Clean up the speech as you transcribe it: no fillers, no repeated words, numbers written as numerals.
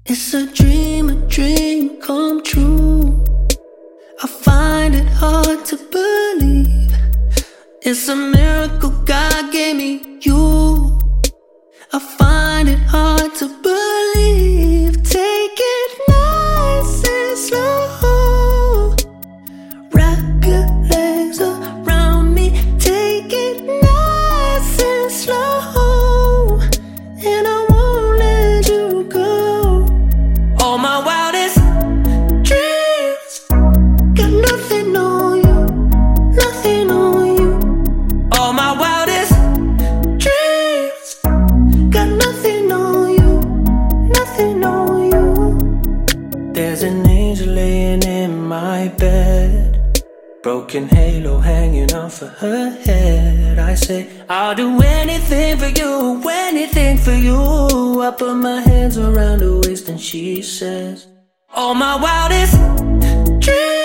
It's a dream come true. I find it hard to believe. It's a miracle God gave me you. I find it hard to believe. Take it nice and slow. Wrap your legs around me. Take it nice and slow, and I won't let you go. All my wildest dreams got nothing on you, nothing on you. All my wildest dreams got nothing on you, nothing on you. There's an angel laying in my bed, broken halo hanging off of her head. I say, I'll do anything for you, anything for you. I put my hands around her waist and she says, all my wildest dreams